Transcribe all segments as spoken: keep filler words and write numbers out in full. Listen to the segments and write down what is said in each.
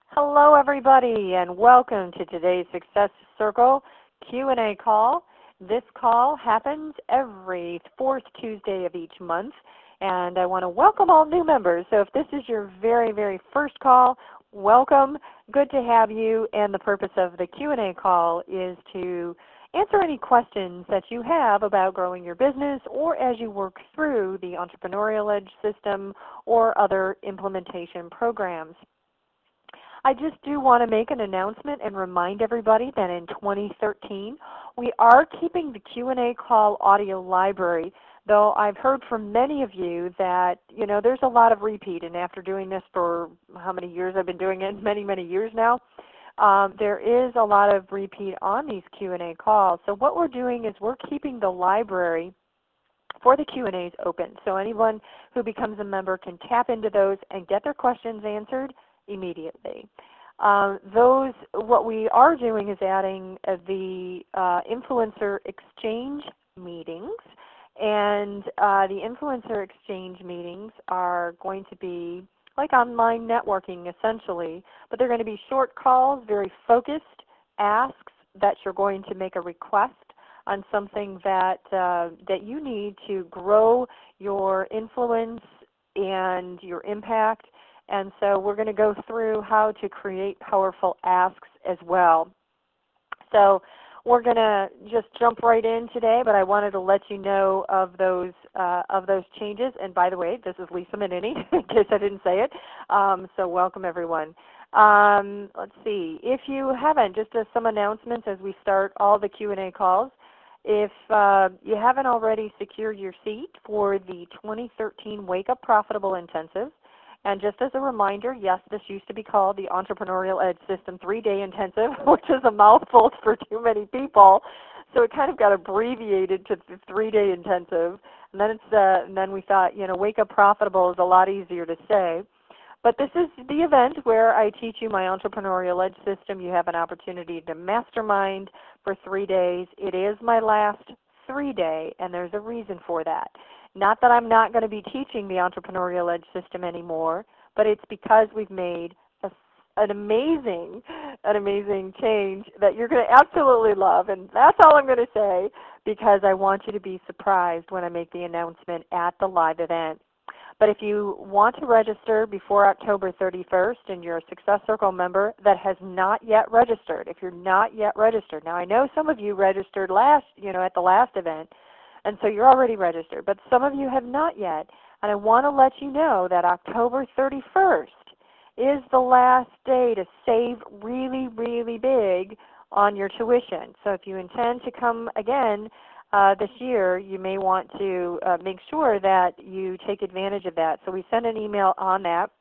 Hello, everybody, and welcome to today's Success Circle Q and A call. This call happens every fourth Tuesday of each month, and I want to welcome all new members. So if this is your very, very first call, welcome. Good to have you, and the purpose of the Q and A call is to answer any questions that you have about growing your business or as you work through the Entrepreneurial Edge system or other implementation programs. I just do want to make an announcement and remind everybody that in twenty thirteen we are keeping the Q and A call audio library, though I've heard from many of you that, you know, there's a lot of repeat, and after doing this for how many years I've been doing it, many, many years now, um, there is a lot of repeat on these Q and A calls. So what we're doing is we're keeping the library for the Q and A's open. So anyone who becomes a member can tap into those and get their questions answered immediately. Uh, those, what we are doing is adding uh, the uh, influencer exchange meetings, and uh, the influencer exchange meetings are going to be like online networking essentially, but they're going to be short calls, very focused asks that you're going to make a request on something that uh, that you need to grow your influence and your impact. And so we're going to go through how to create powerful asks as well. So we're going to just jump right in today, but I wanted to let you know of those uh, of those changes. And by the way, this is Lisa Minnini, in case I didn't say it. Um, so welcome, everyone. Um, let's see. If you haven't, just uh, some announcements as we start all the Q and A calls. If uh, you haven't already secured your seat for the twenty thirteen Wake Up Profitable Intensive, and just as a reminder, yes, this used to be called the Entrepreneurial Edge System three-day Intensive, which is a mouthful for too many people. So it kind of got abbreviated to the three-day Intensive. And then it's uh, and then we thought, you know, Wake Up Profitable is a lot easier to say. But this is the event where I teach you my Entrepreneurial Edge System. You have an opportunity to mastermind for three days. It is my last three-day, and there's a reason for that. Not that I'm not going to be teaching the Entrepreneurial Edge System anymore, but it's because we've made a, an amazing, an amazing change that you're going to absolutely love. And that's all I'm going to say, because I want you to be surprised when I make the announcement at the live event. But if you want to register before October thirty-first and you're a Success Circle member that has not yet registered, if you're not yet registered, now I know some of you registered last, you know, at the last event, and so you're already registered, but some of you have not yet, and I want to let you know that October thirty-first is the last day to save really, really big on your tuition. So if you intend to come again uh, this year, you may want to uh, make sure that you take advantage of that. So we send an email on that.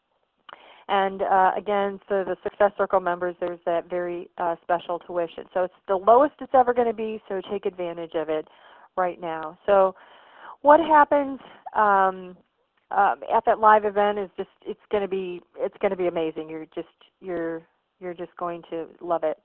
And uh, again, for the Success Circle members, there's that very uh, special tuition. So it's the lowest it's ever going to be, so take advantage of it right now. So what happens um, uh, at that live event is just it's going to be it's going to be amazing. You're just you're you're just going to love it.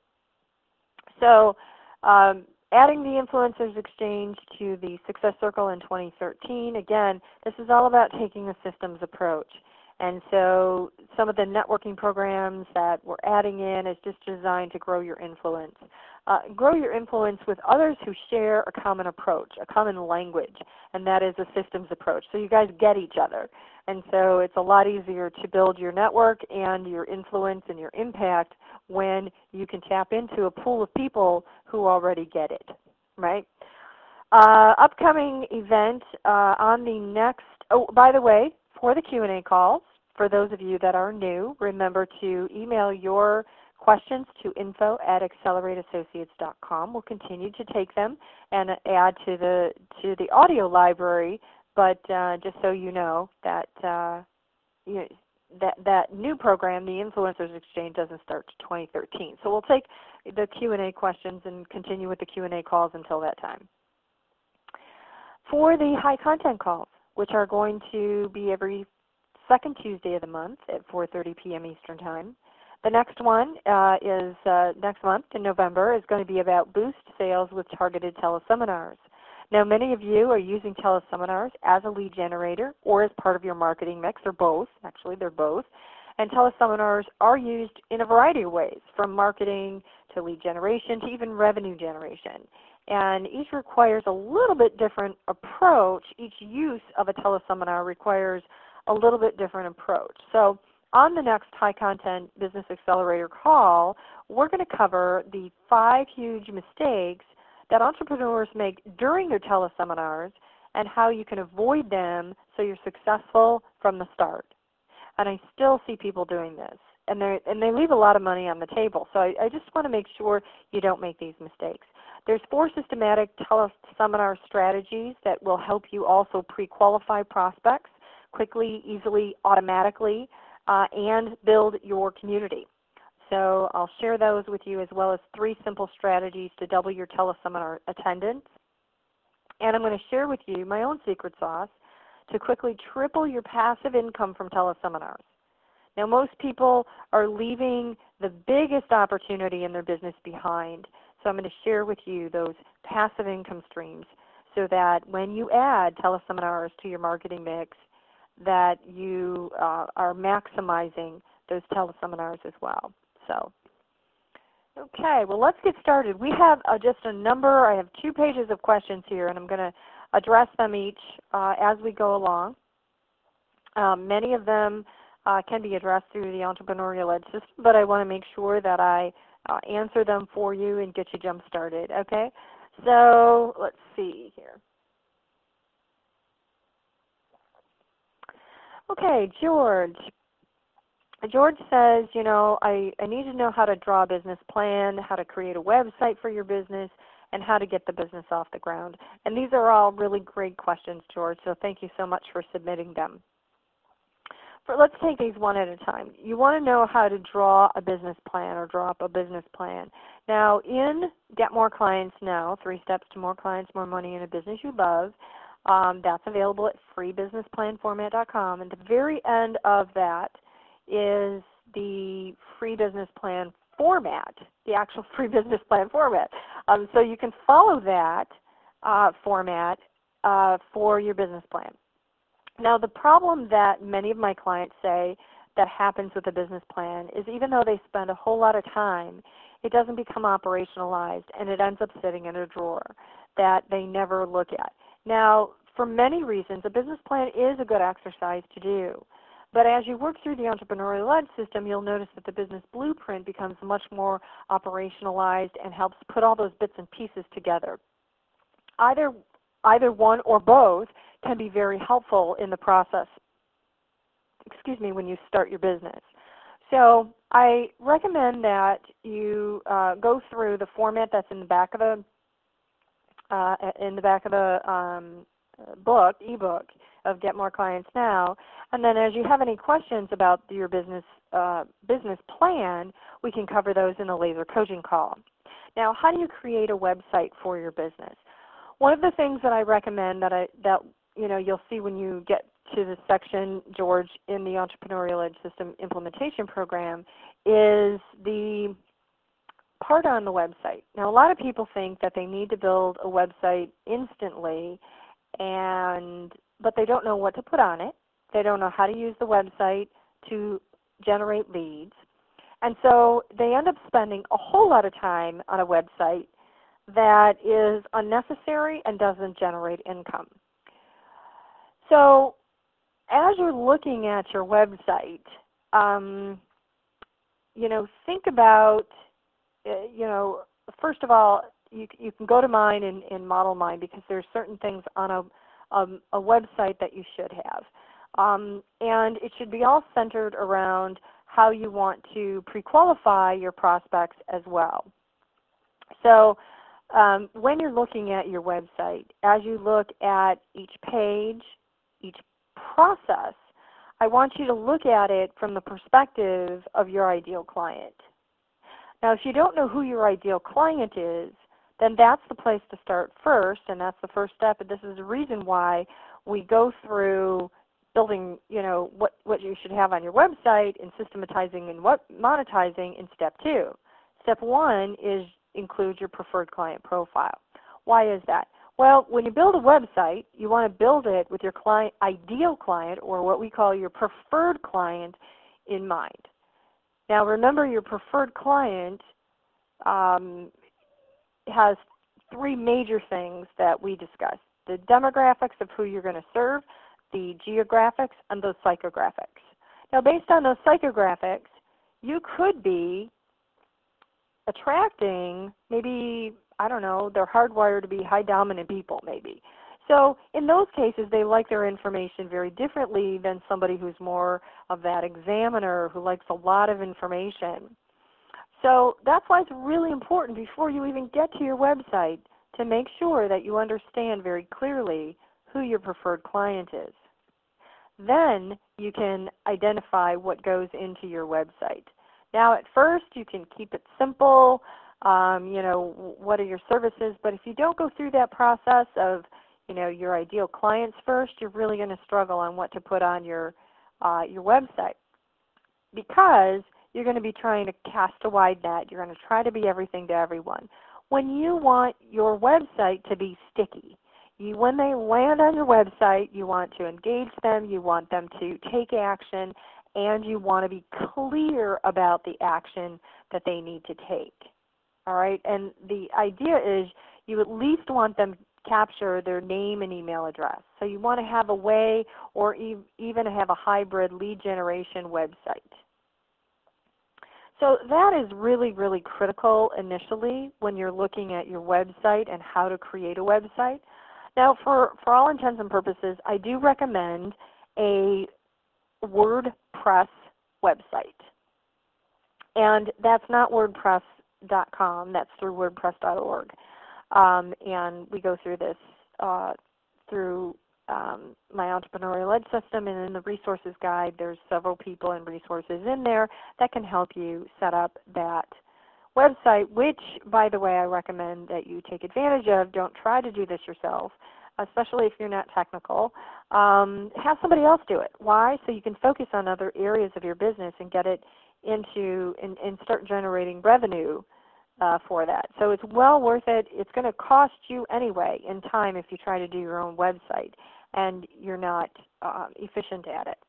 So um, adding the Influencers Exchange to the Success Circle in twenty thirteen, again, this is all about taking a systems approach. And so some of the networking programs that we're adding in is just designed to grow your influence. Uh, grow your influence with others who share a common approach, a common language, and that is a systems approach. So you guys get each other. And so it's a lot easier to build your network and your influence and your impact when you can tap into a pool of people who already get it, right? Uh, upcoming event uh, on the next, oh, by the way, for the Q and A calls, for those of you that are new, remember to email your questions to info at accelerate associates dot com. We'll continue to take them and add to the to the audio library, but uh, just so you know that uh, you know, that that new program, the Influencers Exchange, doesn't start to twenty thirteen. So we'll take the Q and A questions and continue with the Q and A calls until that time. For the high content calls, which are going to be every second Tuesday of the month at four thirty p m Eastern Time. The next one uh, is uh, next month in November is going to be about boost sales with targeted teleseminars. Now, many of you are using teleseminars as a lead generator or as part of your marketing mix, or both. Actually, they're both. And teleseminars are used in a variety of ways, from marketing to lead generation to even revenue generation. And each requires a little bit different approach. Each use of a teleseminar requires a little bit different approach. So on the next High Content Business Accelerator call, we're going to cover the five huge mistakes that entrepreneurs make during their teleseminars and how you can avoid them so you're successful from the start. And I still see people doing this, and they and they leave a lot of money on the table. So I, I just want to make sure you don't make these mistakes. There's four systematic teleseminar strategies that will help you also pre-qualify prospects quickly, easily, automatically, uh, and build your community. So I'll share those with you, as well as three simple strategies to double your teleseminar attendance. And I'm going to share with you my own secret sauce to quickly triple your passive income from teleseminars. Now, most people are leaving the biggest opportunity in their business behind. So I'm going to share with you those passive income streams so that when you add teleseminars to your marketing mix, that you uh, are maximizing those teleseminars as well. So, okay, well, let's get started. We have uh, just a number, I have two pages of questions here, and I'm going to address them each uh, as we go along. Um, many of them uh, can be addressed through the Entrepreneurial Edge system, but I want to make sure that I uh, answer them for you and get you jump-started, okay? So let's see here. Okay, George. George says, you know, I, I need to know how to draw a business plan, how to create a website for your business, and how to get the business off the ground. And these are all really great questions, George, so thank you so much for submitting them. For, let's take these one at a time. You want to know how to draw a business plan or draw up a business plan. Now, in Get More Clients Now, Three Steps to More Clients, More Money in a Business You Love, um, that's available at free business plan format dot com. And at the very end of that is the free business plan format, the actual free business plan format. Um, so you can follow that uh, format uh, for your business plan. Now, the problem that many of my clients say that happens with a business plan is even though they spend a whole lot of time, it doesn't become operationalized, and it ends up sitting in a drawer that they never look at. Now, for many reasons, a business plan is a good exercise to do. But as you work through the Entrepreneurial Edge system, you'll notice that the business blueprint becomes much more operationalized and helps put all those bits and pieces together. Either, either one or both can be very helpful in the process, excuse me, when you start your business. So I recommend that you uh, go through the format that's in the back of the, uh, in the back of the um, book, ebook of Get More Clients Now, and then as you have any questions about your business uh, business plan, we can cover those in a laser coaching call. Now, how do you create a website for your business? One of the things that I recommend that I that you know you'll see when you get to the section, George, in the Entrepreneurial Edge System Implementation Program is the part on the website. Now, a lot of people think that they need to build a website instantly, and but they don't know what to put on it. They don't know how to use the website to generate leads. And so they end up spending a whole lot of time on a website that is unnecessary and doesn't generate income. So as you're looking at your website, um, you know, think about, uh, you know, first of all, you, you can go to mine and, and model mine because there's certain things on a Um, a website that you should have. Um, and it should be all centered around how you want to pre-qualify your prospects as well. So um, when you're looking at your website, as you look at each page, each process, I want you to look at it from the perspective of your ideal client. Now, if you don't know who your ideal client is, then that's the place to start first, and that's the first step. And this is the reason why we go through building, you know, what, what you should have on your website and systematizing and what monetizing in step two. Step one is include your preferred client profile. Why is that? Well, when you build a website, you want to build it with your client, ideal client, or what we call your preferred client, in mind. Now remember, your preferred client um, has three major things that we discussed: the demographics of who you're going to serve, the geographics, and those psychographics. Now based on those psychographics, you could be attracting maybe, I don't know, they're hardwired to be high dominant people maybe. So in those cases, they like their information very differently than somebody who's more of that examiner who likes a lot of information. So that's why it's really important before you even get to your website to make sure that you understand very clearly who your preferred client is. Then you can identify what goes into your website. Now at first you can keep it simple, um, you know, what are your services, but if you don't go through that process of, you know, your ideal clients first, you're really going to struggle on what to put on your, uh, your website, because you're going to be trying to cast a wide net. You're going to try to be everything to everyone. When you want your website to be sticky, you, when they land on your website, you want to engage them, you want them to take action, and you want to be clear about the action that they need to take. All right? And the idea is you at least want them to capture their name and email address. So you want to have a way, or e even have a hybrid lead generation website. So that is really, really critical initially when you're looking at your website and how to create a website. Now for, for all intents and purposes, I do recommend a WordPress website. And that's not WordPress dot com, that's through WordPress dot org. Um, and we go through this uh, through um, my Entrepreneurial Edge system, and in the resources guide there's several people and resources in there that can help you set up that website, which, by the way, I recommend that you take advantage of. Don't try to do this yourself, especially if you're not technical. Um, have somebody else do it. Why? So you can focus on other areas of your business and get it into and, and start generating revenue uh, for that. So it's well worth it. It's going to cost you anyway in time if you try to do your own website and you're not uh, efficient at it.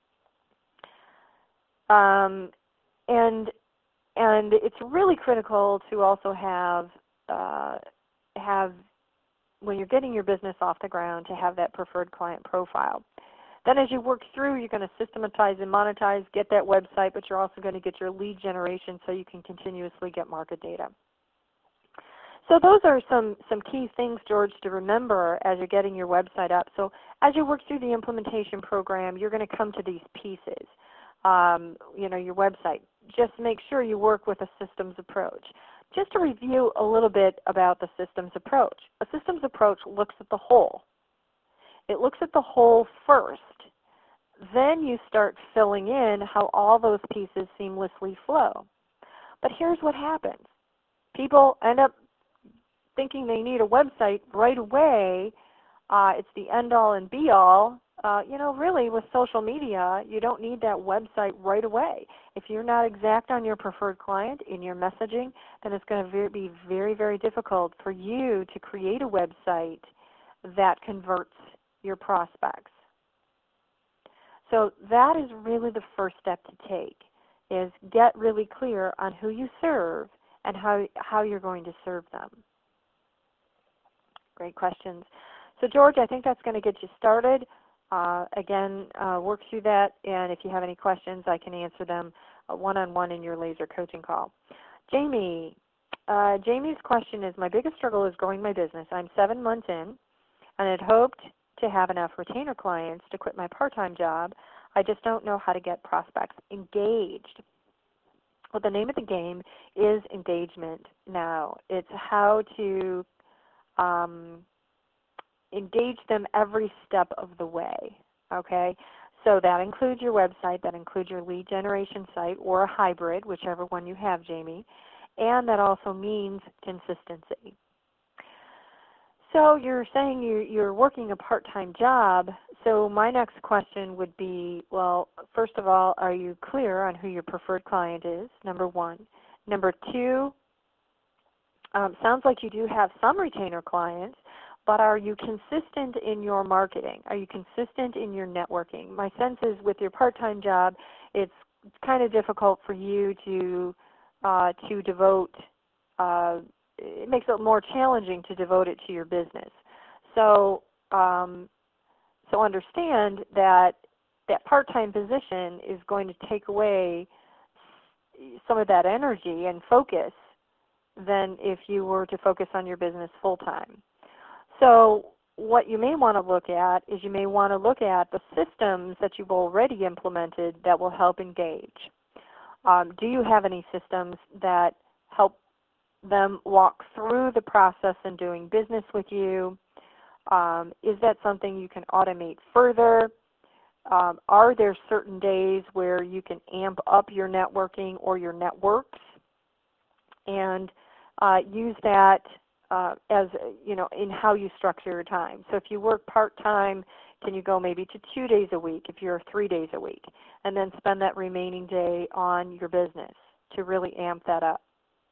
Um, and and it's really critical to also have uh, have when you're getting your business off the ground, to have that preferred client profile. Then as you work through, you're going to systematize and monetize, get that website, but you're also going to get your lead generation so you can continuously get market data. So those are some, some key things, George, to remember as you're getting your website up. So as you work through the implementation program, you're going to come to these pieces, um, you know, your website. Just make sure you work with a systems approach. Just to review a little bit about the systems approach. A systems approach looks at the whole. It looks at the whole first. Then you start filling in how all those pieces seamlessly flow. But here's what happens. People end up thinking they need a website right away. Uh, it's the end-all and be-all. Uh, you know, really, with social media, you don't need that website right away. If you're not exact on your preferred client in your messaging, then it's going to be very, very difficult for you to create a website that converts your prospects. So that is really the first step to take, is get really clear on who you serve and how, how you're going to serve them. Great questions. So George, I think that's going to get you started. Uh, again, uh, work through that, and if you have any questions, I can answer them one-on-one in your laser coaching call. Jamie, uh, Jamie's question is, my biggest struggle is growing my business. I'm seven months in, and had hoped to have enough retainer clients to quit my part-time job. I just don't know how to get prospects engaged. Well, the name of the game is engagement now. It's how to um, engage them every step of the way, okay? So that includes your website, that includes your lead generation site, or a hybrid, whichever one you have, Jamie, and that also means consistency. So you're saying you're, you're working a part-time job, so my next question would be, well, first of all, are you clear on who your preferred client is, number one? Number two, um, sounds like you do have some retainer clients, but are you consistent in your marketing? Are you consistent in your networking? My sense is with your part-time job, it's it's kind of difficult for you to uh, to devote. Uh, it makes it more challenging to devote it to your business. So um, so understand that that part-time position is going to take away some of that energy and focus than if you were to focus on your business full-time. So what you may want to look at is you may want to look at the systems that you've already implemented that will help engage. Um, do you have any systems that help them walk through the process in doing business with you? Um, is that something you can automate further? Um, are there certain days where you can amp up your networking or your networks and uh, use that uh, as, you know, in how you structure your time? So if you work part-time, can you go maybe to two days a week if you're three days a week, and then spend that remaining day on your business to really amp that up?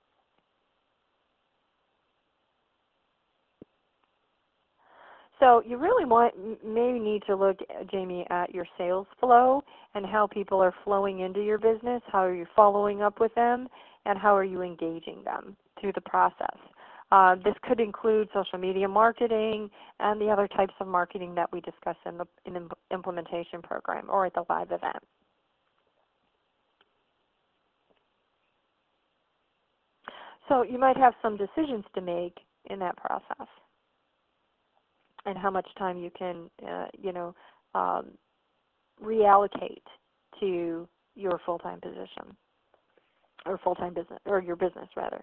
So you really want, maybe need to look, Jamie, at your sales flow and how people are flowing into your business. How are you following up with them, and how are you engaging them through the process? Uh, this could include social media marketing and the other types of marketing that we discuss in the, in the implementation program or at the live event. So you might have some decisions to make in that process, and how much time you can, uh, you know, um, reallocate to your full-time position, or full-time business, or your business rather.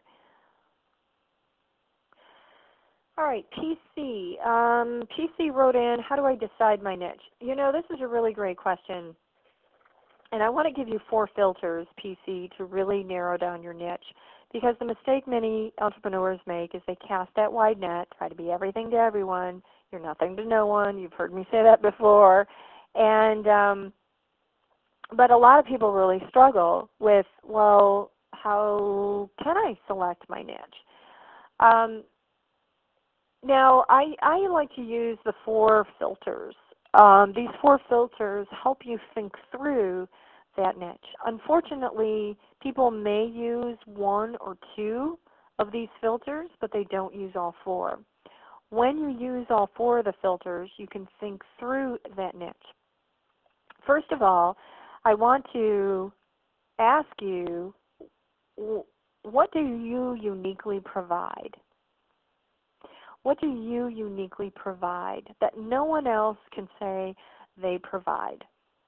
All right, P C. Um, P C wrote in, how do I decide my niche? You know, this is a really great question, and I want to give you four filters, P C, to really narrow down your niche. Because the mistake many entrepreneurs make is they cast that wide net, try to be everything to everyone. You're nothing to no one. You've heard me say that before. And um, but a lot of people really struggle with, well, how can I select my niche? Um, now, I, I like to use the four filters. Um, these four filters help you think through that niche. Unfortunately, people may use one or two of these filters, but they don't use all four. When you use all four of the filters, you can think through that niche. First of all, I want to ask you, what do you uniquely provide? What do you uniquely provide that no one else can say they provide?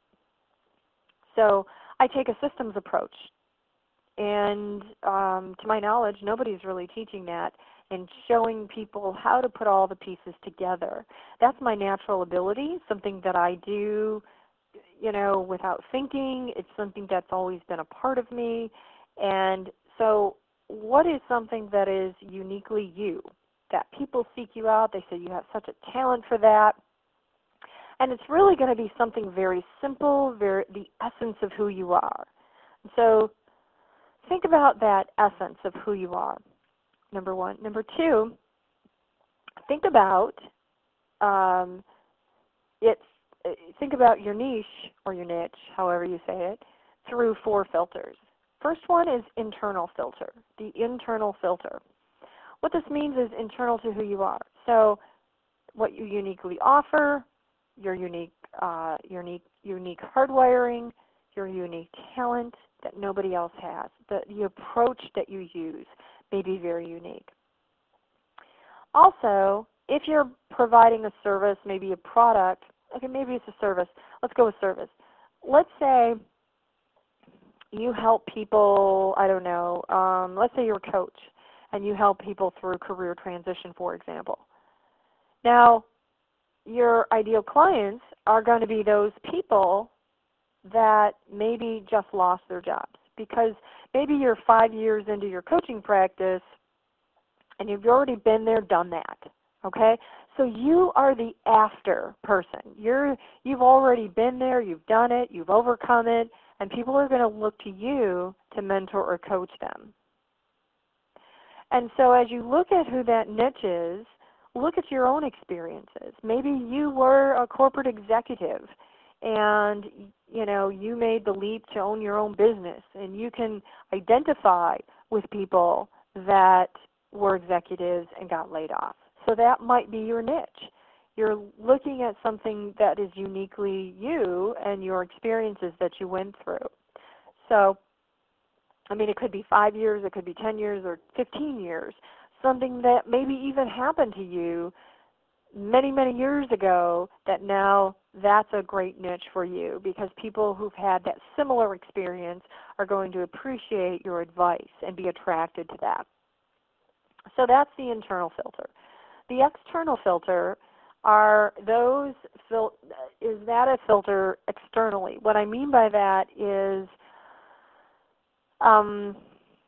So I take a systems approach, and um, to my knowledge, nobody's really teaching that and showing people how to put all the pieces together. That's my natural ability, something that I do, you know, without thinking. It's something that's always been a part of me. And so what is something that is uniquely you, that people seek you out, they say you have such a talent for that? And it's really going to be something very simple, very the essence of who you are. So think about that essence of who you are, number one. Number two, think about um, it's think about your niche or your niche, however you say it, through four filters. First one is internal filter, the internal filter. What this means is internal to who you are. So what you uniquely offer, your unique, uh, unique, unique hardwiring, your unique talent that nobody else has. The, the approach that you use may be very unique. Also, if you're providing a service, maybe a product, okay, maybe it's a service. Let's go with service. Let's say you help people, I don't know, um, let's say you're a coach and you help people through career transition, for example. Now, your ideal clients are going to be those people that maybe just lost their jobs, because maybe you're five years into your coaching practice and you've already been there, done that, okay? So you are the after person. You're, you've already been there, you've done it, you've overcome it, and people are going to look to you to mentor or coach them. And so as you look at who that niche is, look at your own experiences. Maybe you were a corporate executive and you know you made the leap to own your own business, and you can identify with people that were executives and got laid off. So that might be your niche. You're looking at something that is uniquely you and your experiences that you went through. So, I mean, it could be five years, it could be ten years, or fifteen years. Something that maybe even happened to you many, many years ago that now that's a great niche for you, because people who've had that similar experience are going to appreciate your advice and be attracted to that. So that's the internal filter. The external filter are those, fil- is that a filter externally? What I mean by that is um,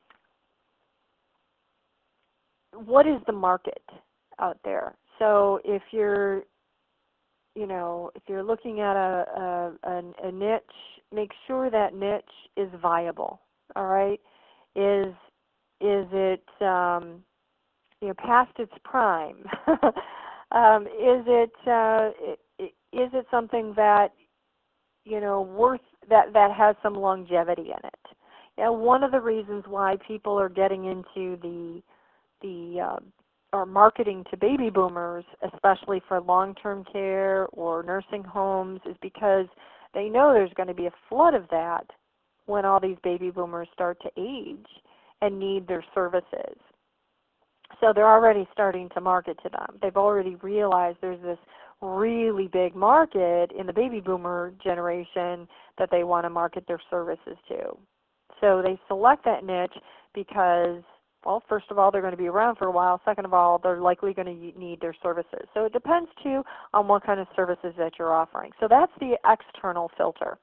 what is the market out there? So if you're, you know, if you're looking at a, a, a niche, make sure that niche is viable, all right? Is, is it, um, you know, past its prime? um, is it, uh, is it something that, you know, worth, that, that has some longevity in it? You know, one of the reasons why people are getting into the, the, uh, or marketing to baby boomers, especially for long-term care or nursing homes, is because they know there's going to be a flood of that when all these baby boomers start to age and need their services. So they're already starting to market to them. They've already realized there's this really big market in the baby boomer generation that they want to market their services to. So they select that niche because, well, first of all, they're going to be around for a while. Second of all, they're likely going to need their services. So it depends, too, on what kind of services that you're offering. So that's the external filter.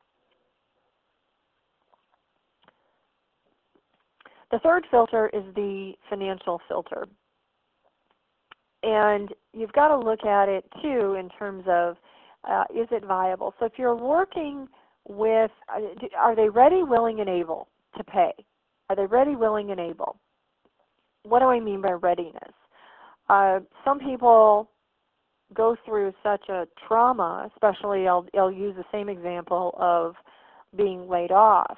The third filter is the financial filter. And you've got to look at it, too, in terms of uh, is it viable? So if you're working with, are they ready, willing, and able to pay? Are they ready, willing, and able? What do I mean by readiness? Uh, some people go through such a trauma, especially I'll, I'll use the same example of being laid off,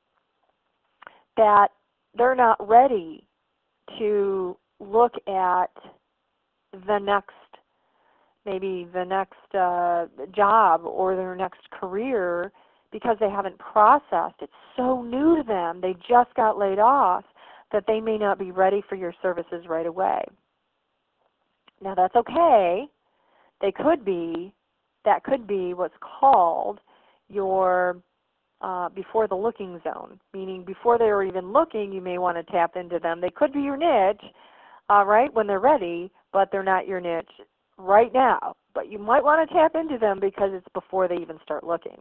that they're not ready to look at the next, maybe the next uh, job or their next career, because they haven't processed. It's so new to them. They just got laid off that they may not be ready for your services right away. Now that's okay. They could be, that could be what's called your uh, before the looking zone, meaning before they're even looking, you may want to tap into them. They could be your niche, uh, right, when they're ready, but they're not your niche right now. But you might want to tap into them because it's before they even start looking.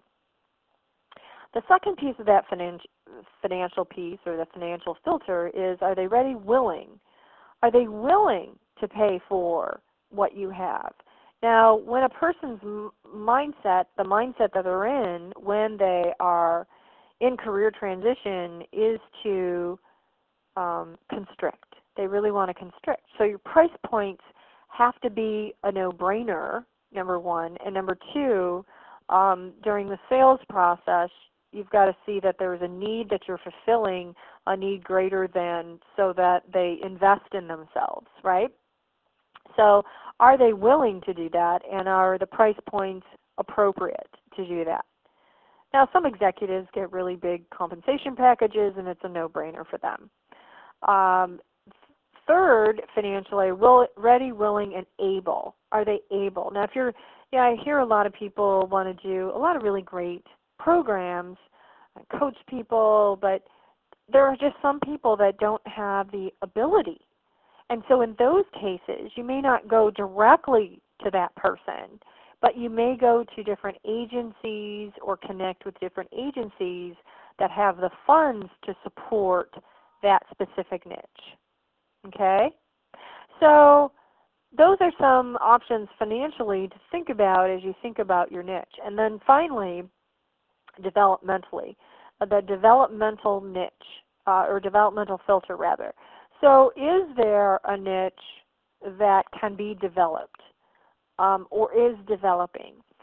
The second piece of that financial financial piece, or the financial filter, is are they ready, willing? Are they willing to pay for what you have? Now, when a person's mindset, the mindset that they're in when they are in career transition is to um, constrict. They really want to constrict. So your price points have to be a no-brainer, number one. And number two, um, during the sales process, you've got to see that there's a need that you're fulfilling, a need greater than, so that they invest in themselves, right? So are they willing to do that, and are the price points appropriate to do that? Now, some executives get really big compensation packages, and it's a no-brainer for them. Um, third, financially, will, ready, willing, and able. Are they able? Now, if you're, yeah, I hear a lot of people want to do a lot of really great programs, coach people, but there are just some people that don't have the ability. And so in those cases, you may not go directly to that person, but you may go to different agencies or connect with different agencies that have the funds to support that specific niche. Okay? So those are some options financially to think about as you think about your niche. And then finally, developmentally, uh, the developmental niche, uh, or developmental filter rather. So is there a niche that can be developed um, or is developing?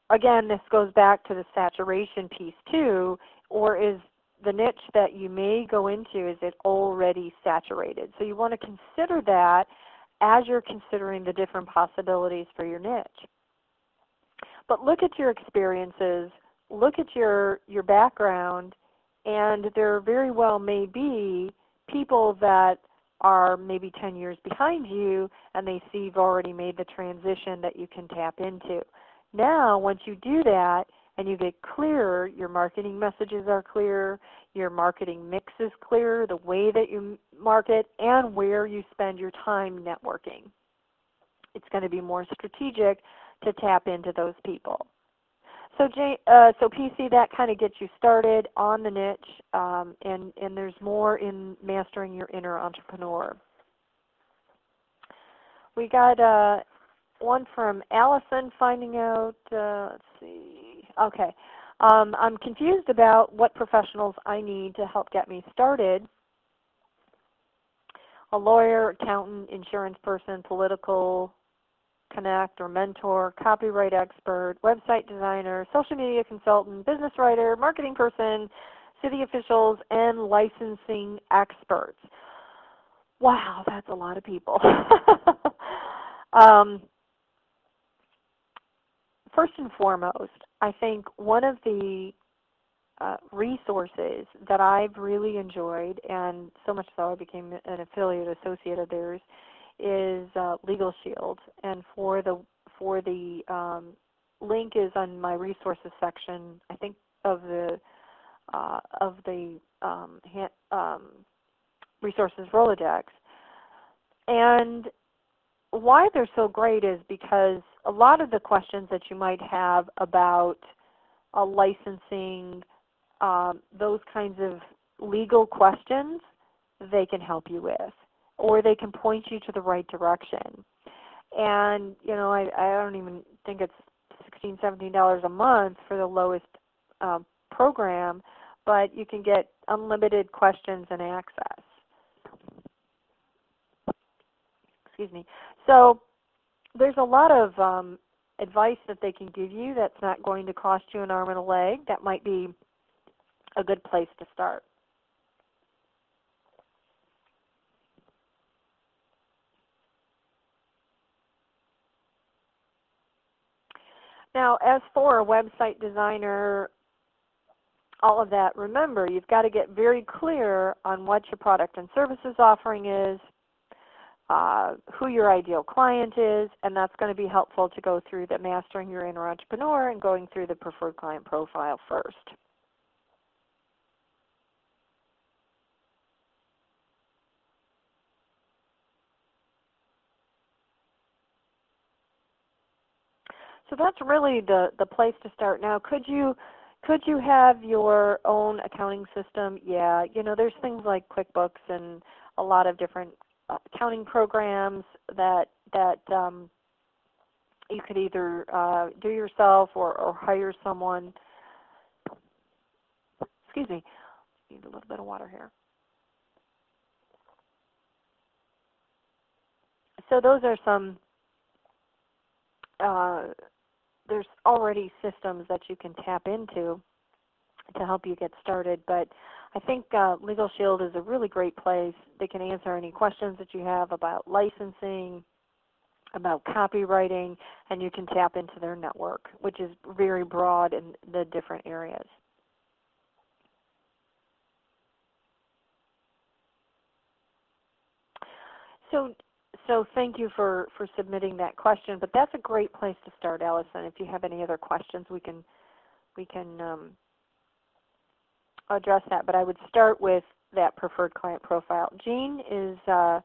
again, this goes back to the saturation piece too, or is the niche that you may go into, is it already saturated? So you want to consider that as you're considering the different possibilities for your niche. But look at your experiences, look at your, your background, and there very well may be people that are maybe ten years behind you and they see you've already made the transition that you can tap into. Now, once you do that and you get clearer, your marketing messages are clear, your marketing mix is clear, the way that you market, and where you spend your time networking. It's going to be more strategic to tap into those people. So, Jay, uh, so P C, that kind of gets you started on the niche, um, and, and there's more in mastering your inner entrepreneur. We got uh, one from Allison finding out, uh, let's see, okay. Um, I'm confused about what professionals I need to help get me started. A lawyer, accountant, insurance person, political connect or mentor, copyright expert, website designer, social media consultant, business writer, marketing person, city officials, and licensing experts. Wow, that's a lot of people. um, first and foremost, I think one of the uh, resources that I've really enjoyed, and so much so I became an affiliate associate of theirs, is uh, Legal Shield, and for the for the um, link is on my resources section, I think, of the uh, of the um, hand, um, resources Rolodex. And why they're so great is because a lot of the questions that you might have about uh, licensing, um, those kinds of legal questions, they can help you with, or they can point you to the right direction. And, you know, I, I don't even think it's sixteen dollars, seventeen dollars a month for the lowest uh, program, but you can get unlimited questions and access. Excuse me. So there's a lot of um, advice that they can give you that's not going to cost you an arm and a leg. That might be a good place to start. Now, as for a website designer, all of that, remember, you've got to get very clear on what your product and services offering is, uh, who your ideal client is, and that's going to be helpful to go through the Mastering Your Inner Entrepreneur and going through the preferred client profile first. So that's really the, the place to start. Now, could you could you have your own accounting system? Yeah, you know, there's things like QuickBooks and a lot of different accounting programs that that um, you could either uh, do yourself or, or hire someone. Excuse me, need a little bit of water here. So those are some. Uh, there's already systems that you can tap into to help you get started, but I think uh, Legal Shield is a really great place. They can answer any questions that you have about licensing, about copywriting, and you can tap into their network, which is very broad in the different areas. So, so thank you for, for submitting that question, but that's a great place to start, Allison. If you have any other questions, we can, we can um, address that, but I would start with that preferred client profile. Jean is uh,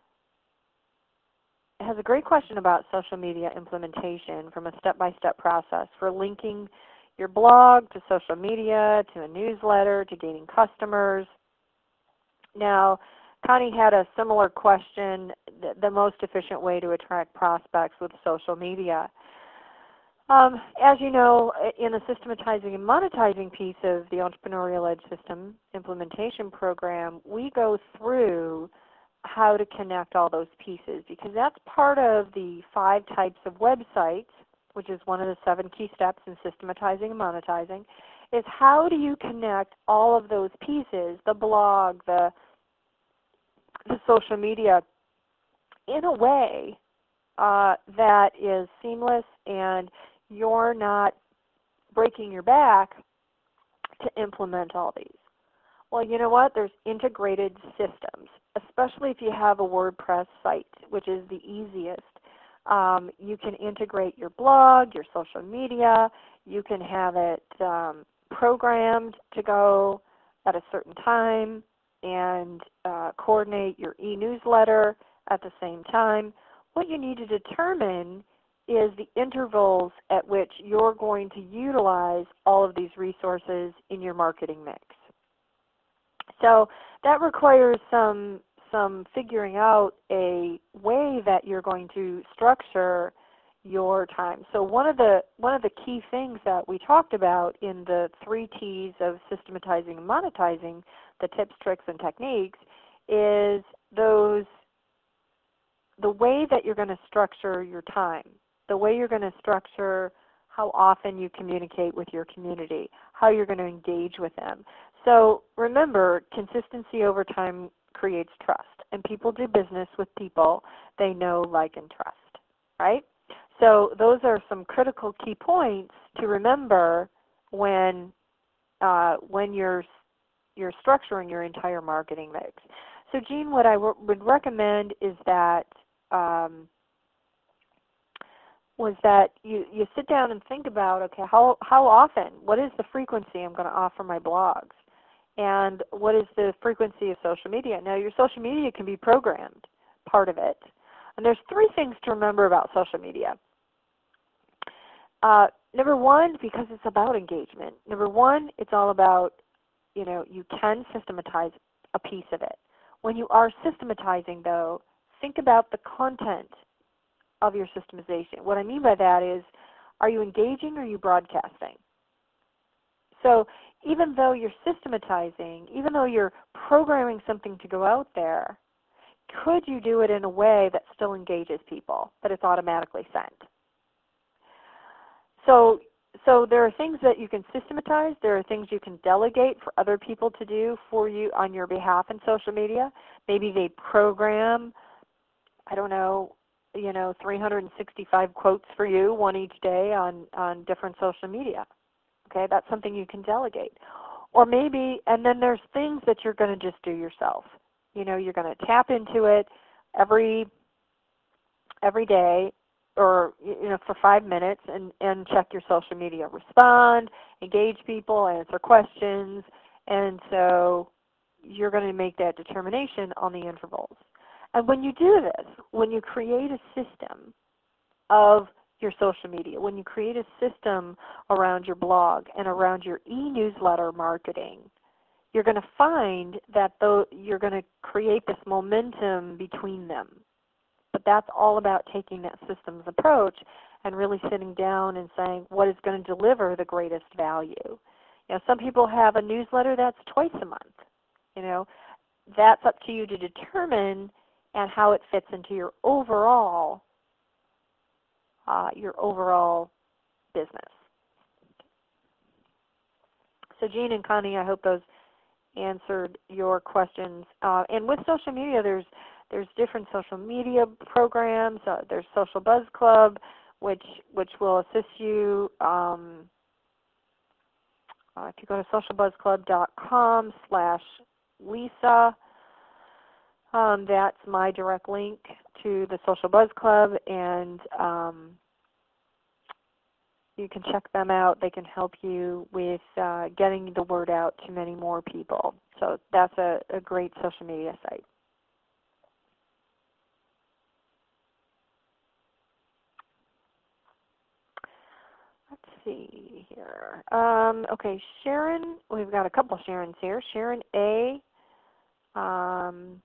has a great question about social media implementation from a step-by-step process for linking your blog to social media, to a newsletter, to gaining customers. Now, Connie had a similar question, the, the most efficient way to attract prospects with social media. Um, as you know, in the systematizing and monetizing piece of the Entrepreneurial Edge System implementation program, we go through how to connect all those pieces, because that's part of the five types of websites which is one of the seven key steps in systematizing and monetizing, is how do you connect all of those pieces, the blog, the, the social media, in a way uh, that is seamless and you're not breaking your back to implement all these. Well, you know what? There's integrated systems, especially if you have a WordPress site, which is the easiest. Um, you can integrate your blog, your social media. You can have it um, programmed to go at a certain time and uh, coordinate your e-newsletter at the same time. What you need to determine is the intervals at which you're going to utilize all of these resources in your marketing mix. So that requires some some figuring out a way that you're going to structure your time. So one of the one of the key things that we talked about in the three T's of systematizing and monetizing, the tips, tricks, and techniques, is those the way that you're going to structure your time, the way you're going to structure how often you communicate with your community, how you're going to engage with them. So remember, consistency over time creates trust, and people do business with people they know, like, and trust, right? So those are some critical key points to remember when uh, when you're you're structuring your entire marketing mix. So Jean, what I w would recommend is that um, was that you, you sit down and think about, okay, how, how often, what is the frequency I'm going to offer my blogs? And what is the frequency of social media? Now, your social media can be programmed, part of it. And there's three things to remember about social media. Uh, number one, because it's about engagement. Number one, it's all about, you know, you can systematize a piece of it. When you are systematizing, though, think about the content of your systemization. What I mean by that is, are you engaging or are you broadcasting? So even though you're systematizing, even though you're programming something to go out there, could you do it in a way that still engages people, but it's automatically sent? So, so there are things that you can systematize. There are things you can delegate for other people to do for you on your behalf in social media. Maybe they program, I don't know, you know, three hundred sixty-five quotes for you, one each day on, on different social media. Okay, that's something you can delegate. Or maybe, and then there's things that you're going to just do yourself. You know, you're going to tap into it every every day, or you know, for five minutes, and and check your social media, respond, engage people, answer questions, and so you're going to make that determination on the intervals. And when you do this, when you create a system of your social media, when you create a system around your blog and around your e-newsletter marketing, you're going to find that though you're going to create this momentum between them. But that's all about taking that systems approach and really sitting down and saying what is going to deliver the greatest value. You know, some people have a newsletter that's twice a month. You know, that's up to you to determine and how it fits into your overall uh, your overall business. So Jean and Connie, I hope those answered your questions. Uh, and with social media, there's there's different social media programs. Uh, there's Social Buzz Club, which which will assist you. Um, uh, if you go to social buzz club dot com slash Lisa, um, that's my direct link to the Social Buzz Club, and um, you can check them out. They can help you with uh, getting the word out to many more people. So that's a, a great social media site. Let's see here. Um, okay, Sharon, we've got a couple Sharons here. Sharon A. Um,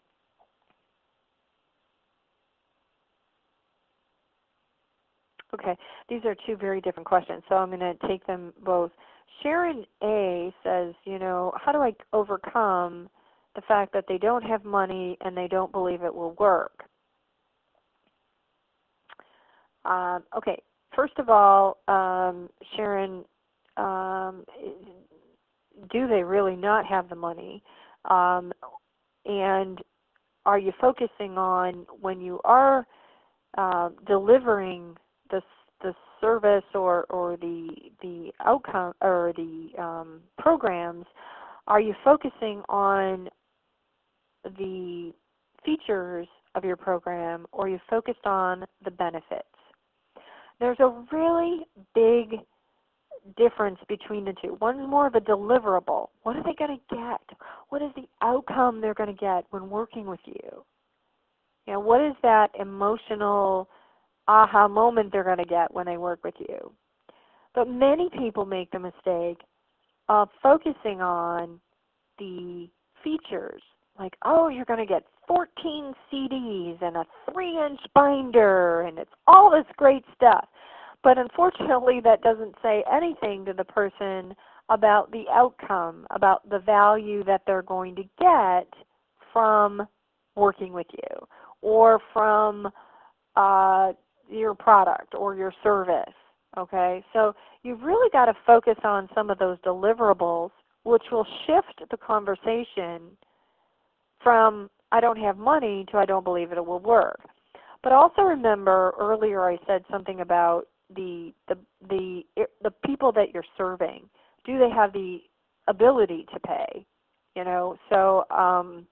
okay, these are two very different questions, so I'm going to take them both. Sharon A. says, you know, how do I overcome the fact that they don't have money and they don't believe it will work? Um, okay, first of all, um, Sharon, um, do they really not have the money? Um, and are you focusing on when you are uh, delivering the the service or or the the outcome or the um, programs? Are you focusing on the features of your program, or are you focused on the benefits? There's a really big difference between the two. One's more of a deliverable. What are they going to get? What is the outcome they're going to get when working with you? You know, what is that emotional aha moment they're going to get when they work with you? But many people make the mistake of focusing on the features. Like, oh, you're going to get fourteen C Ds and a three-inch binder, and it's all this great stuff. But unfortunately, that doesn't say anything to the person about the outcome, about the value that they're going to get from working with you or from uh, your product or your service. Okay, so you've really got to focus on some of those deliverables, which will shift the conversation from I don't have money to I don't believe it will work. But also remember earlier I said something about the the the the people that you're serving. Do they have the ability to pay? You know, so um,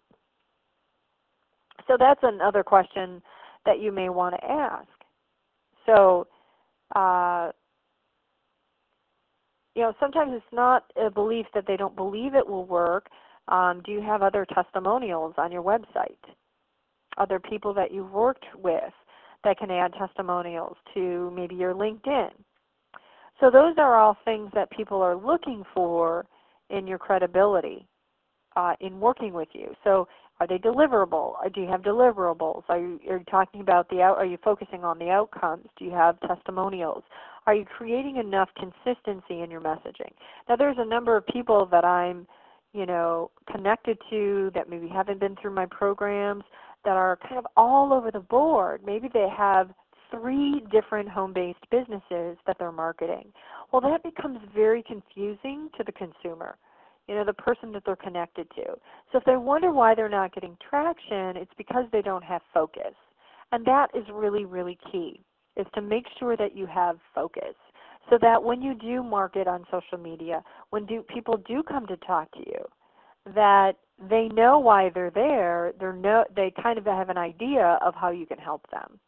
so that's another question that you may want to ask. So, uh, you know, sometimes it's not a belief that they don't believe it will work. Um, do you have other testimonials on your website? Other people that you've worked with that can add testimonials to maybe your LinkedIn? So those are all things that people are looking for in your credibility uh, in working with you. So are they deliverable? Or do you have deliverables? Are you, are you talking about the out, are you focusing on the outcomes? Do you have testimonials? Are you creating enough consistency in your messaging? Now there's a number of people that I'm, you know, connected to that maybe haven't been through my programs that are kind of all over the board. Maybe they have three different home-based businesses that they're marketing. Well, that becomes very confusing to the consumer, you know, the person that they're connected to. So if they wonder why they're not getting traction, it's because they don't have focus. And that is really, really key, is to make sure that you have focus so that when you do market on social media, when do, people do come to talk to you, that they know why they're there, they're no, they kind of have an idea of how you can help them.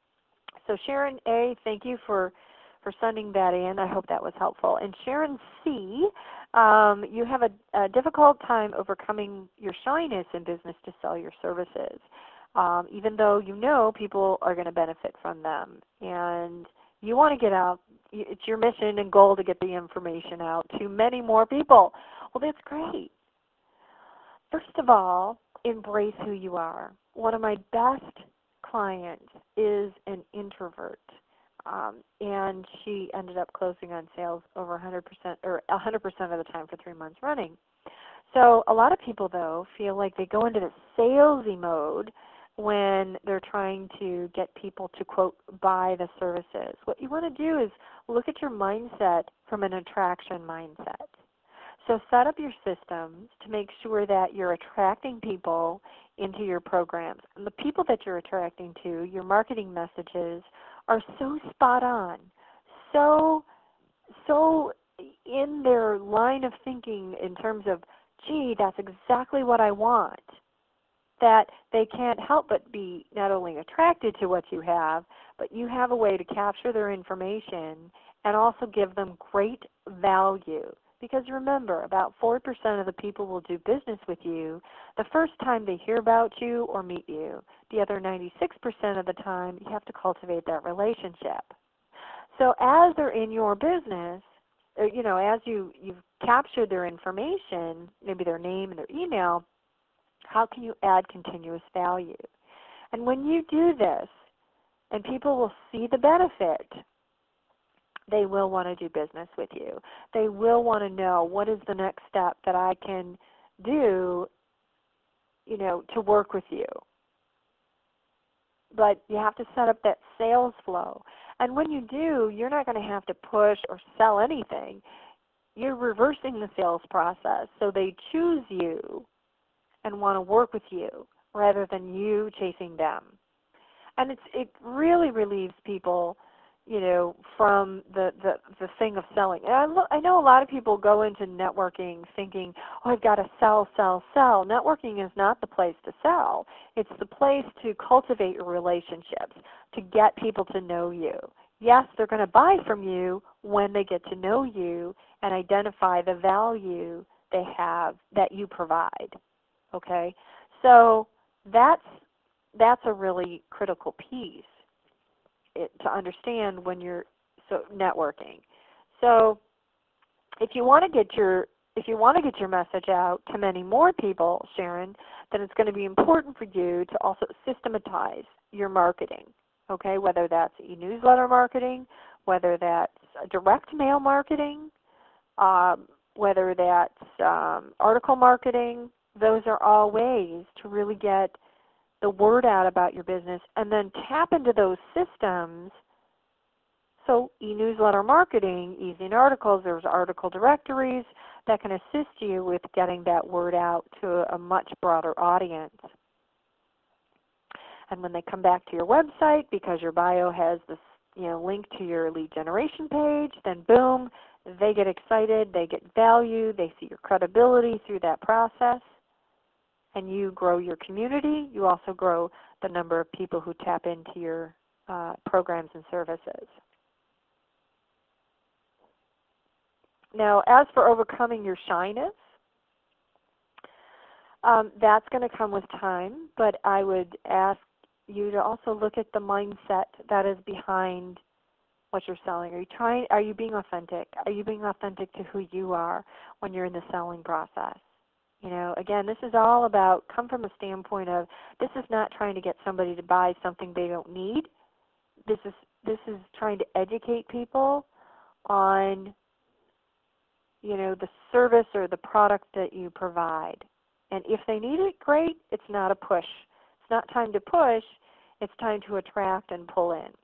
So Sharon A., thank you for, for sending that in. I hope that was helpful. And Sharon C., um, you have a, a difficult time overcoming your shyness in business to sell your services, um, even though you know people are going to benefit from them. And you want to get out. It's your mission and goal to get the information out to many more people. Well, that's great. First of all, embrace who you are. One of my best clients is an introvert, um, and she ended up closing on sales over one hundred percent or one hundred percent of the time for three months running. So a lot of people, though, feel like they go into the salesy mode when they're trying to get people to, quote, buy the services. What you want to do is look at your mindset from an attraction mindset. So set up your systems to make sure that you're attracting people into your programs. And the people that you're attracting to, your marketing messages, are so spot on, so, so in their line of thinking in terms of, gee, that's exactly what I want, that they can't help but be not only attracted to what you have, but you have a way to capture their information and also give them great value. Because remember, about four percent of the people will do business with you the first time they hear about you or meet you. The other ninety-six percent of the time, you have to cultivate that relationship. So as they're in your business, or, you know, as you, you've captured their information, maybe their name and their email, how can you add continuous value? And when you do this, and people will see the benefit, they will want to do business with you. They will want to know what is the next step that I can do, you know, to work with you. But you have to set up that sales flow. And when you do, you're not going to have to push or sell anything. You're reversing the sales process. So they choose you and want to work with you rather than you chasing them. And it's, it really relieves people, you know, from the, the, the thing of selling. And I, lo- I know a lot of people go into networking thinking, oh, I've got to sell, sell, sell. Networking is not the place to sell. It's the place to cultivate your relationships, to get people to know you. Yes, they're going to buy from you when they get to know you and identify the value they have that you provide. Okay? So that's that's a really critical piece it, to understand when you're so networking. So if you want to get your if you want to get your message out to many more people, Sharon, then it's going to be important for you to also systematize your marketing. Okay, whether that's e-newsletter marketing, whether that's direct mail marketing, um, whether that's um, article marketing, those are all ways to really get the word out about your business and then tap into those systems. So e-newsletter marketing, Easy in Articles, there's article directories that can assist you with getting that word out to a much broader audience. And when they come back to your website, because your bio has this, you know, link to your lead generation page, then boom, they get excited, they get value, they see your credibility through that process, and you grow your community. You also grow the number of people who tap into your uh, programs and services. Now, as for overcoming your shyness, um, that's going to come with time, but I would ask you to also look at the mindset that is behind what you're selling. Are you trying? Are you being authentic? Are you being authentic to who you are when you're in the selling process? You know, again, this is all about, come from a standpoint of, this is not trying to get somebody to buy something they don't need. This is this is trying to educate people on, you know, the service or the product that you provide. And if they need it, great. It's not a push. It's not time to push. It's time to attract and pull in.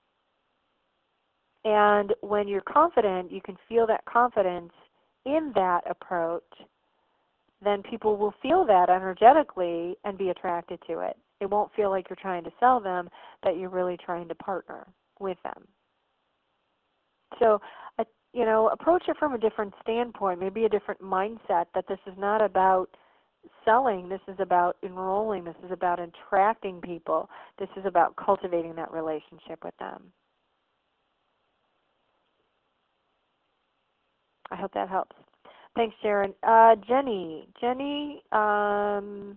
And when you're confident, you can feel that confidence in that approach, then people will feel that energetically and be attracted to it. It won't feel like you're trying to sell them, that you're really trying to partner with them. So, uh, you know, approach it from a different standpoint, maybe a different mindset, that this is not about selling, this is about enrolling, this is about attracting people, this is about cultivating that relationship with them. I hope that helps. Thanks, Sharon. Uh, Jenny, Jenny, um,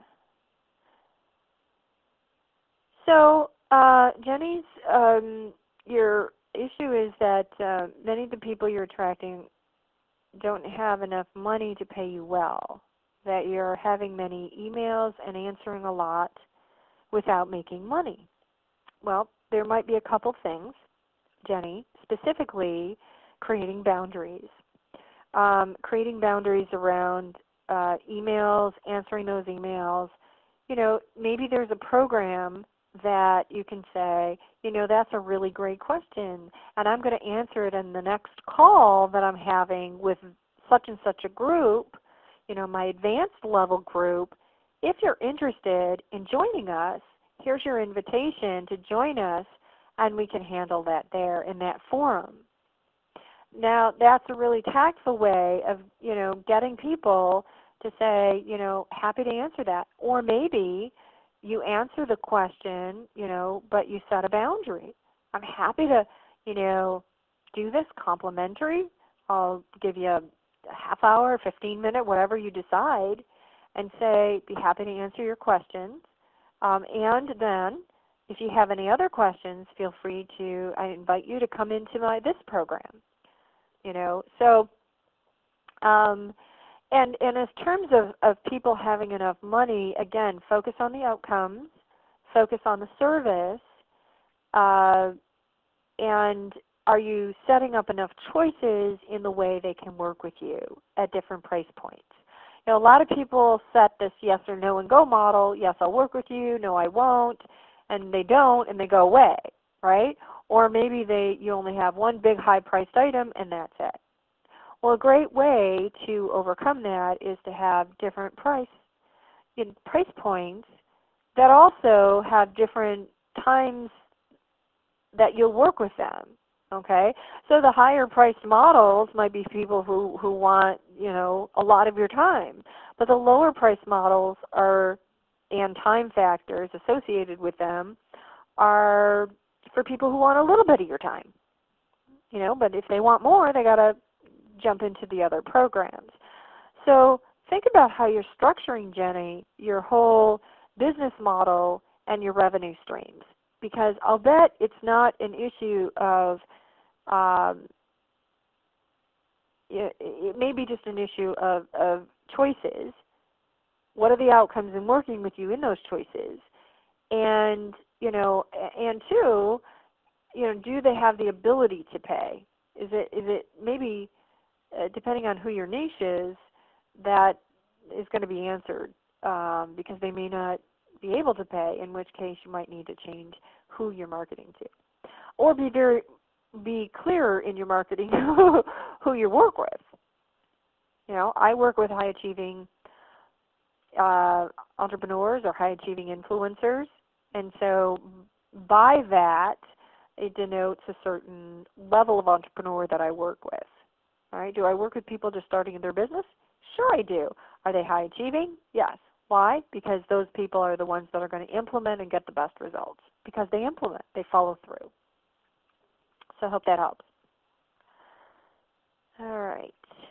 so uh, Jenny's, um, your issue is that uh, many of the people you're attracting don't have enough money to pay you well, that you're having many emails and answering a lot without making money. Well, there might be a couple things, Jenny, specifically creating boundaries. Um, creating boundaries around uh, emails, answering those emails. You know, maybe there's a program that you can say, you know, that's a really great question, and I'm going to answer it in the next call that I'm having with such and such a group, you know, my advanced level group. If you're interested in joining us, here's your invitation to join us, and we can handle that there in that forum. Now, that's a really tactful way of, you know, getting people to say, you know, happy to answer that. Or maybe you answer the question, you know, but you set a boundary. I'm happy to, you know, do this complimentary. I'll give you a half hour, fifteen minute, whatever you decide, and say, be happy to answer your questions. Um, and then, if you have any other questions, feel free to, I invite you to come into my this program. You know, so, um, and, and in terms of, of people having enough money, again, focus on the outcomes, focus on the service, uh, and are you setting up enough choices in the way they can work with you at different price points? You know, a lot of people set this yes or no and go model, yes, I'll work with you, no, I won't, and they don't, and they go away, right? Or maybe they you only have one big high-priced item and that's it. Well, a great way to overcome that is to have different price in price points that also have different times that you'll work with them. Okay, so the higher priced models might be people who, who want, you know, a lot of your time. But the lower priced models are, and time factors associated with them, are for people who want a little bit of your time. You know, but if they want more, they got to jump into the other programs. So think about how you're structuring, Jenny, your whole business model and your revenue streams. Because I'll bet it's not an issue of Um, it, it may be just an issue of, of choices. What are the outcomes in working with you in those choices? And, you know, and two, you know, do they have the ability to pay? Is it, is it maybe, uh, depending on who your niche is, that is going to be answered um, because they may not be able to pay, in which case you might need to change who you're marketing to. Or be very be clearer in your marketing who you work with. You know, I work with high-achieving uh, entrepreneurs or high-achieving influencers, and so by that, it denotes a certain level of entrepreneur that I work with. All right, do I work with people just starting in their business? Sure I do. Are they high-achieving? Yes. Why? Because those people are the ones that are going to implement and get the best results. Because they implement, they follow through. So I hope that helps. All right.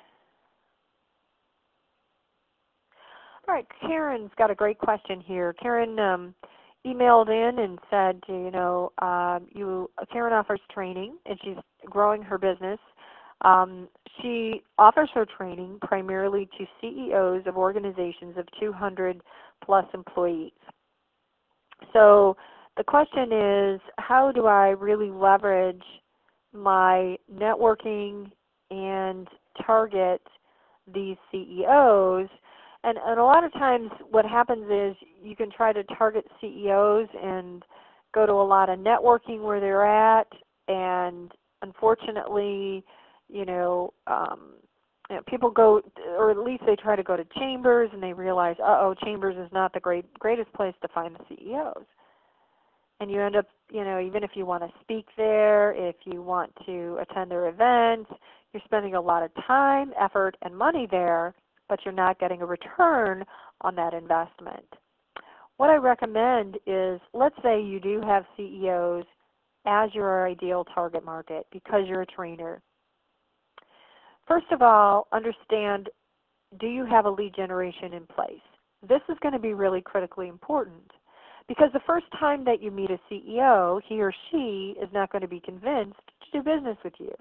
All right, Karen's got a great question here. Karen um, emailed in and said, you know, um, you Karen offers training, and she's growing her business. Um, she offers her training primarily to C E Os of organizations of two hundred plus employees. So the question is, how do I really leverage my networking and target these C E Os? And, and a lot of times what happens is you can try to target C E Os and go to a lot of networking where they're at, and unfortunately, you know, um, you know, people go, or at least they try to go to Chambers, and they realize, uh-oh, Chambers is not the great, greatest place to find the C E Os. And you end up, you know, even if you want to speak there, if you want to attend their events, you're spending a lot of time, effort, and money there, but you're not getting a return on that investment. What I recommend is, let's say you do have C E Os as your ideal target market because you're a trainer. First of all, understand, do you have a lead generation in place? This is going to be really critically important because the first time that you meet a C E O, he or she is not going to be convinced to do business with you.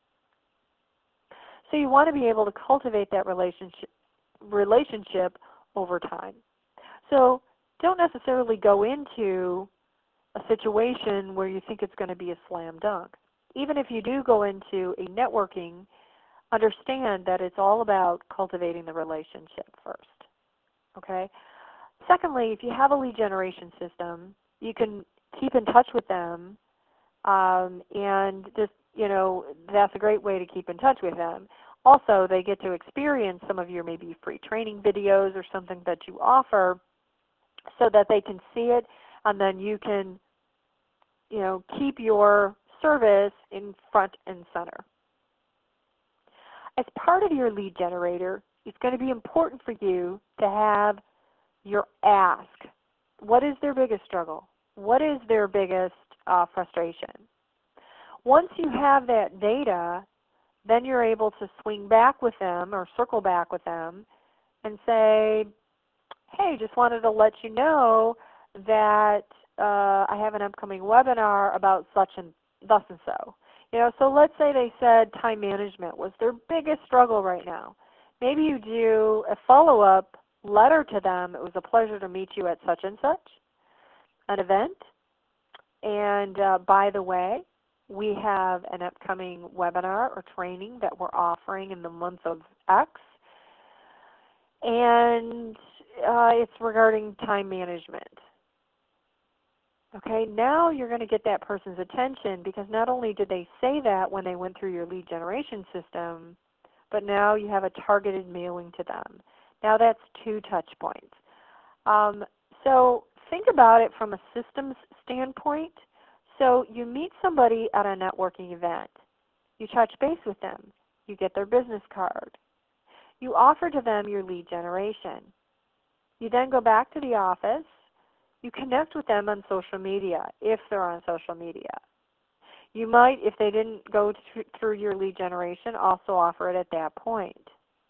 So you want to be able to cultivate that relationship relationship over time. So don't necessarily go into a situation where you think it's going to be a slam dunk. Even if you do go into a networking, understand that it's all about cultivating the relationship first. Okay? Secondly, if you have a lead generation system, you can keep in touch with them, um, and just, you know, that's a great way to keep in touch with them. Also, they get to experience some of your maybe free training videos or something that you offer so that they can see it, and then you can, you know, keep your service in front and center. As part of your lead generator, it's going to be important for you to have your ask. What is their biggest struggle? What is their biggest uh, frustration? Once you have that data, then you're able to swing back with them or circle back with them and say, hey, just wanted to let you know that uh, I have an upcoming webinar about such and thus and so. You know, so let's say they said time management was their biggest struggle right now. Maybe you do a follow-up letter to them. It was a pleasure to meet you at such and such an event. And uh, by the way, we have an upcoming webinar or training that we're offering in the month of X. And uh, it's regarding time management. Okay, now you're going to get that person's attention because not only did they say that when they went through your lead generation system, but now you have a targeted mailing to them. Now that's two touch points. Um, so think about it from a systems standpoint. So you meet somebody at a networking event. You touch base with them. You get their business card. You offer to them your lead generation. You then go back to the office. You connect with them on social media, if they're on social media. You might, if they didn't go th through your lead generation, also offer it at that point.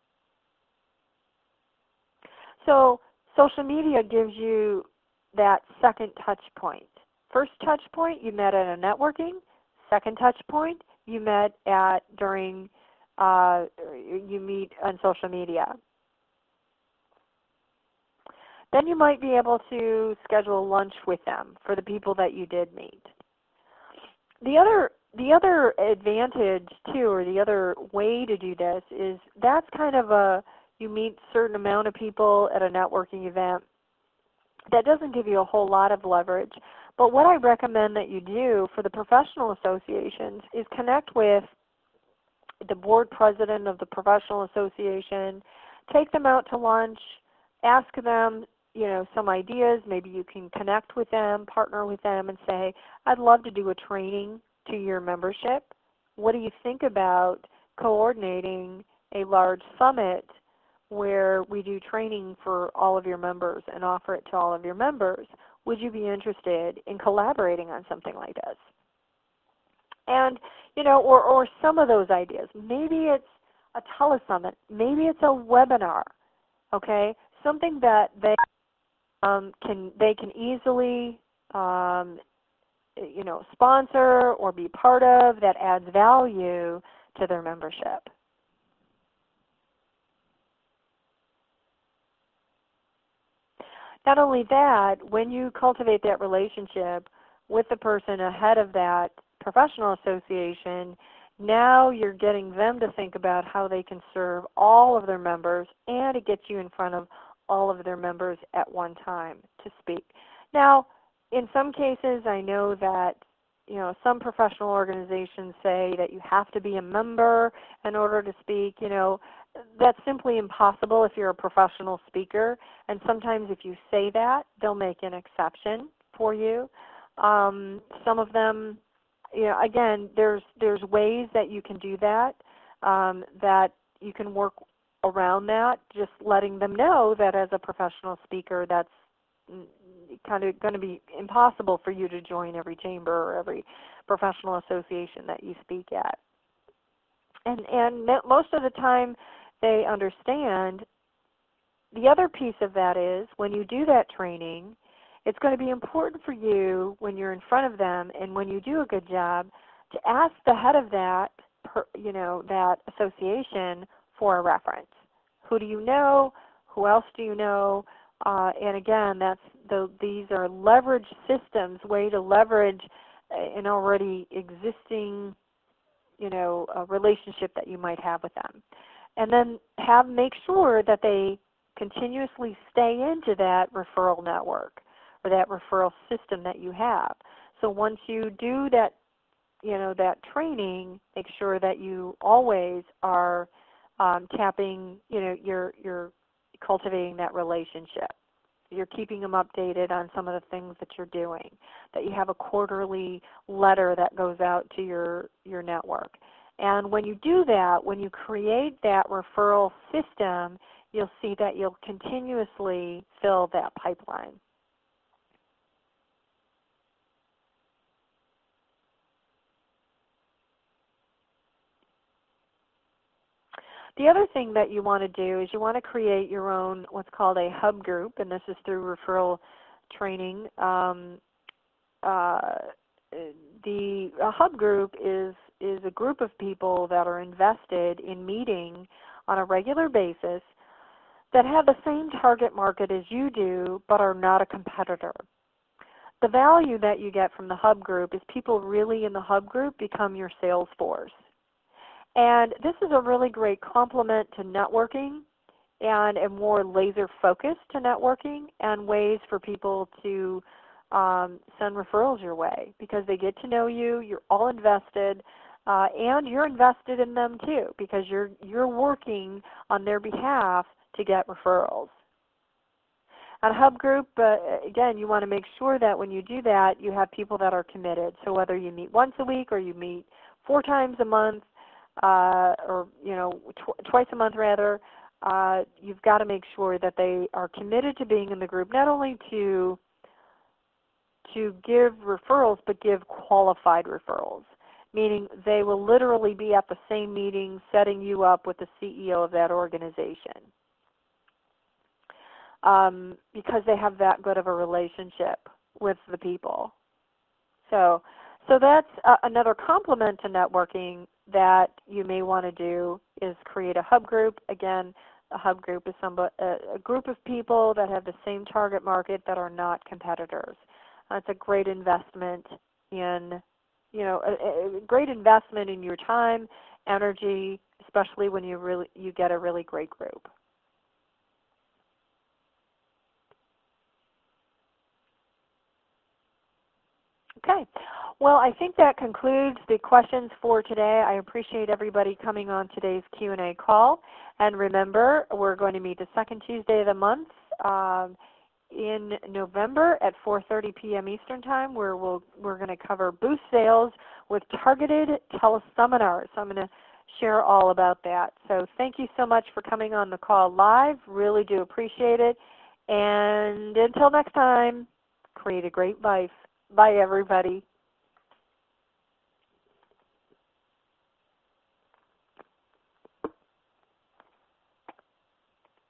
So social media gives you that second touch point. First touch point, you met at a networking. Second touch point, you met at during, uh, you meet on social media. Then you might be able to schedule lunch with them for the people that you did meet. The other, the other advantage too, or the other way to do this is that's kind of a, you meet a certain amount of people at a networking event. That doesn't give you a whole lot of leverage. But what I recommend that you do for the professional associations is connect with the board president of the professional association, take them out to lunch, ask them, you know, some ideas. Maybe you can connect with them, partner with them, and say, I'd love to do a training to your membership. What do you think about coordinating a large summit where we do training for all of your members and offer it to all of your members? Would you be interested in collaborating on something like this? And, you know, or, or some of those ideas. Maybe it's a telesummit. Maybe it's a webinar, okay? Something that they um, can, they can easily, um, you know, sponsor or be part of that adds value to their membership. Not only that, when you cultivate that relationship with the person ahead of that professional association, now you're getting them to think about how they can serve all of their members, and it gets you in front of all of their members at one time to speak. Now, in some cases, I know that, you know, some professional organizations say that you have to be a member in order to speak. You know, that's simply impossible if you're a professional speaker, and sometimes if you say that, they'll make an exception for you. Um, some of them, you know, again, there's there's ways that you can do that, um, that you can work around that, just letting them know that as a professional speaker, that's kind of going to be impossible for you to join every chamber or every professional association that you speak at. And, and most of the time they understand. The other piece of that is when you do that training, it's going to be important for you when you're in front of them and when you do a good job to ask the head of that, per, you know, that association for a reference. Who do you know? Who else do you know? Uh, and again, that's the, these are leverage systems, way to leverage an already existing, you know, a relationship that you might have with them. And then have make sure that they continuously stay into that referral network or that referral system that you have. So once you do that, you know, that training, make sure that you always are um, tapping, you know, you're, you're cultivating that relationship. You're keeping them updated on some of the things that you're doing, that you have a quarterly letter that goes out to your, your network. And when you do that, when you create that referral system, you'll see that you'll continuously fill that pipeline. The other thing that you want to do is you want to create your own what's called a hub group, and this is through referral training. Um, uh, the a hub group is, is a group of people that are invested in meeting on a regular basis that have the same target market as you do but are not a competitor. The value that you get from the hub group is people really in the hub group become your sales force. And this is a really great complement to networking and a more laser focus to networking and ways for people to um, send referrals your way because they get to know you, you're all invested, uh, and you're invested in them too because you're, you're working on their behalf to get referrals. At a hub group, uh, again, you want to make sure that when you do that, you have people that are committed. So whether you meet once a week or you meet four times a month, uh, or you know, tw twice a month rather, uh, you've got to make sure that they are committed to being in the group, not only to to give referrals, but give qualified referrals, meaning they will literally be at the same meeting setting you up with the C E O of that organization. Um, because they have that good of a relationship with the people. So, so that's uh, another complement to networking that you may want to do is create a hub group. Again, a hub group is some, a, a group of people that have the same target market that are not competitors. Uh, it's a great investment in, you know, a, a great investment in your time, energy, especially when you really you get a really great group. Okay. Well, I think that concludes the questions for today. I appreciate everybody coming on today's Q and A call. And remember, we're going to meet the second Tuesday of the month um, in November at four thirty p m Eastern Time, where we'll, we're going to cover boost sales with targeted teleseminars. So I'm going to share all about that. So thank you so much for coming on the call live. Really do appreciate it. And until next time, create a great life. Bye, everybody.